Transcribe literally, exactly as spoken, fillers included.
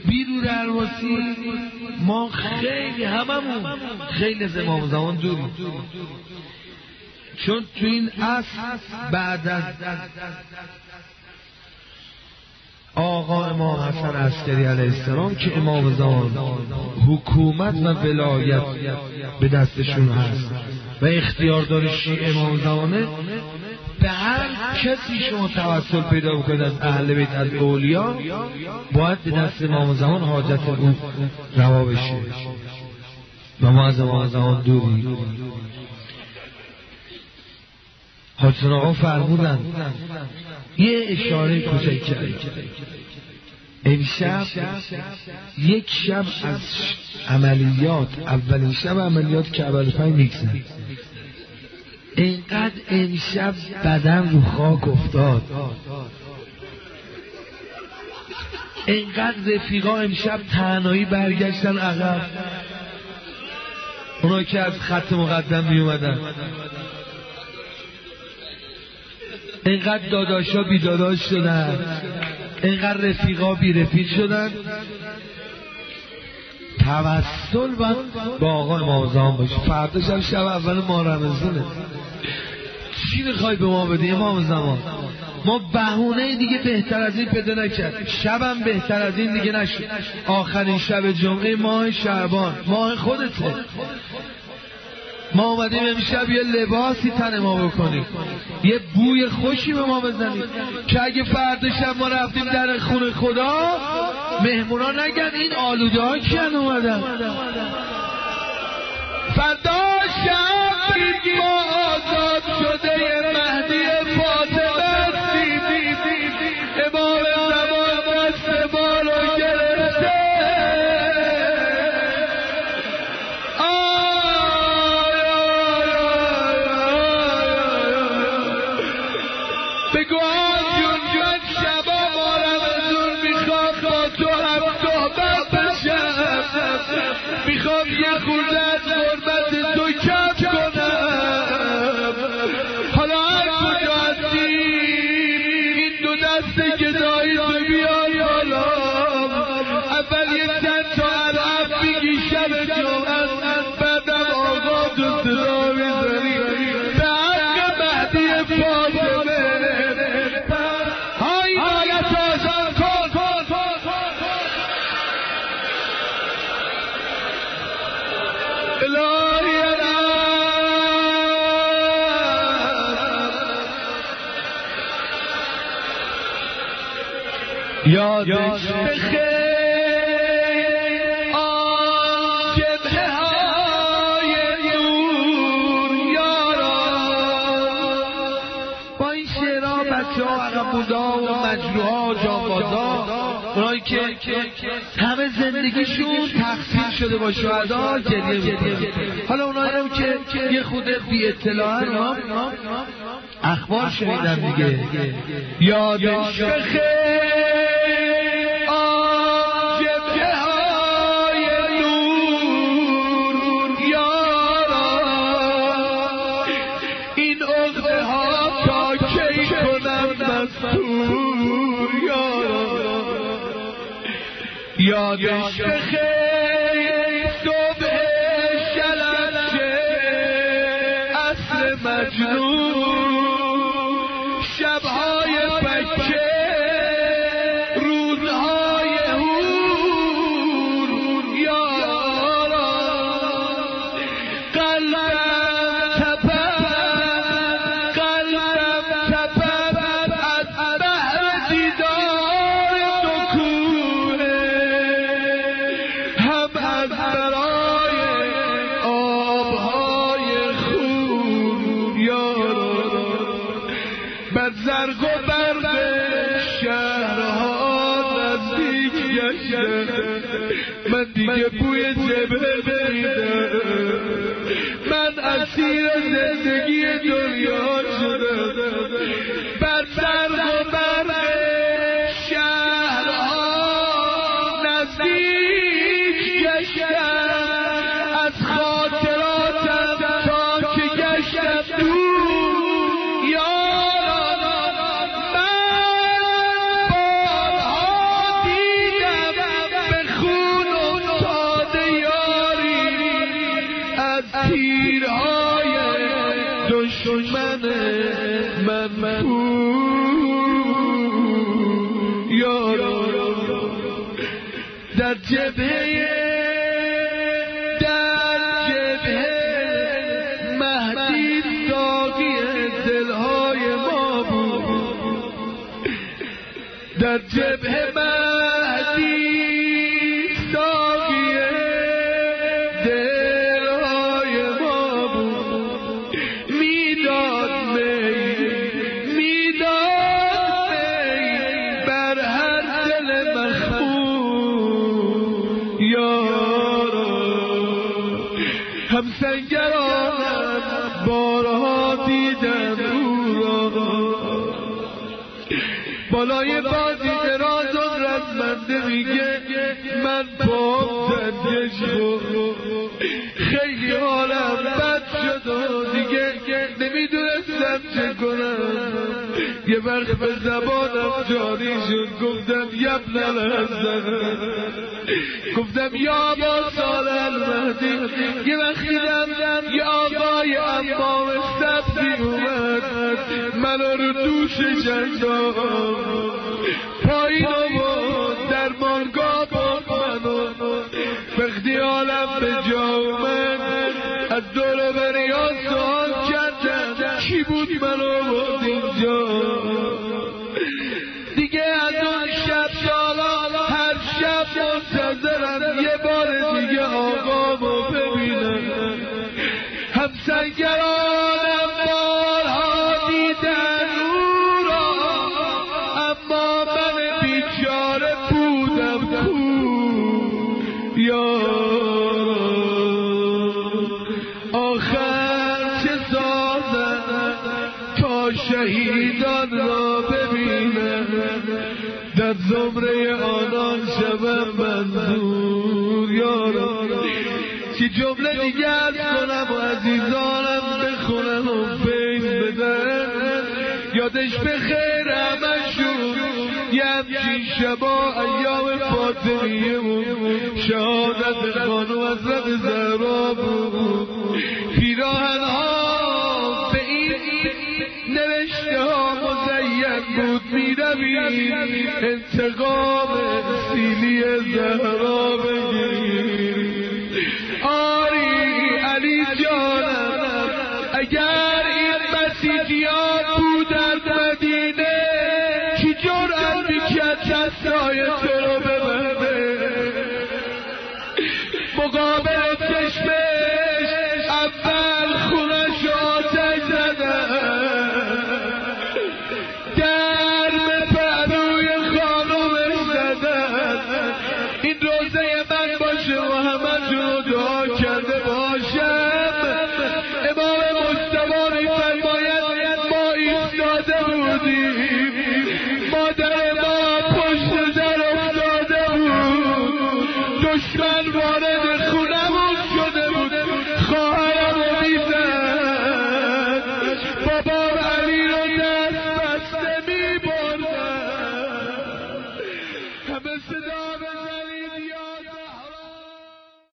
بیرون درواسی ما خیلی هممون خیلی از امام زمان دوریم، چون تو این عصر بعد از آقا امام حسن عسکری علیه السلام که امام زمان حکومت و ولایت به دستشون هست و اختیاردار شیعه امام زمانه، به هر کسی شما توسل پیدا بکنید از اهل بیت از اولیا باید به دست امام زمان حاجت اون روا بشه و ما از امام زمان دوری. حاجتون آقا فرمودن یه اشاره کوچک کرد، امشب یک شب از عملیات، اولین شب عملیات که اول پنج میگذن، اینقدر امشب بدن رو خاک افتاد، اینقدر رفیقا امشب تنهایی برگشتن عقب، اونا که از خط مقدم می اومدن، اینقدر داداشا بی داداش شدن، اینقدر رفیقا بی رفیق شدن. توسل باید با آقا امام زمان باشه. فردا شب شب اول ماه رمضانه، چی میخوای به ما بده امام زمان؟ ما بهونه دیگه بهتر از این پیدا نکرد، شبم بهتر از این دیگه نشد. آخرین شب جمعه ماه شعبان، ماه خودته، ما اومدیم امشب یه لباسی تن ما بکنیم، یه بوی خوشی به ما بزنیم که اگه فردا شب ما رفتیم در خونه خدا، مهمونا نگن این آلوده ها کیان اومدن. فردا شب ما آزاد شده مهدی فاطمه هستیم، امام زمان دست ما رو گرفته، بگو آجون جون شبا ما رمضون میخوام با تو هم صحبت بشم، میخوام یه خورده از غربت تو کم کنم. حالا هر کجا هستی این دو دست گدایی تو بیار حالا، اول یه چند تا عرب بگی شب جمعه، بعدم آقا تو صدا میزنی به حق مهدی فاطمه. یادش بخیر آن جبهه های نور یاران. با این شعرها بچه ها عقب‌بودا و مجروحا و جانبازا، اونایی که همه زندگیشون تقسیم شده با شهدا گریه میکنن، حالا اونایی هم که یه خود بی اطلاعن اخبار شنیدن دیگه. یادش بخیر یادش بخیر صبح شلنچه اصل مجنون، شبهای بچه روزهای هور یارا، قلبم تپد قلبم تپد از بحر دیدار تو کوه، هم از برای آبهای خون یارا، بر زرگ و برق شهرها نزدیک گشتم، من دیگه بوی جبهه بریدم، من اسیر زندگی دنیا شدم، بر زرگ و برق شهرها نزدیک گشتم، از خاطراتم تا که گشتم دور یارا، من بارها دیدم به منفور یارا در جبهه در جبهه مهدی ساقی دلهای ما بود در جبهه مهدی ساقی دلهای ما بود میداد می میداد می بر هر دل مخمور یارا همسنگرانم بارها دیدم او را بالای بازی دراز و رزمنده میگه من پام زنگش بود خیلی حالم بد شد و دیگه نمیدونستم چه کنم یه وقت به زبانم جاری شد گفتم یبن الحسن گفتم یا با سال المهدی یه وقت دیدم یه آقای امام سبزی اومد منو رو دوشش انداخت پایین آورد در مانگاه بود منو وقتی حالم به جا اومد از دور و بریا سوال کردم کی بود منو بود اینجا دیگه از اون شب سالا هر شب منتظرم یه بار دیگه آقامو ببینم همسنگرانم بارها دیدن او را اما من بیچاره بودم کو یارا آخر چه سازم تا شهیدان را ببینم در زمره آنان شبم منظور یارا چی جمله دیگه از کنم و عزیزانم بخونم و بین بدن یادش بخیر همشون یه همچین شبا ایام فاطمیه بود شهادت خانم حضرت زهرا بود پیراهنها به این نوشته ها مزین بود میروید انتقام سیلی زهرا بگیر آری علی جانم اگر این مسیحیان بودن مدینه کی جرأت میکرد دستای تو رو ببنده مقابل چشمش اول خونش آتش زدن در به پهلوی خانومش زدن این روزه من باشه و همه جون دعا کرده باشم امام مصطفی میفرماید ما ایستاده بودیم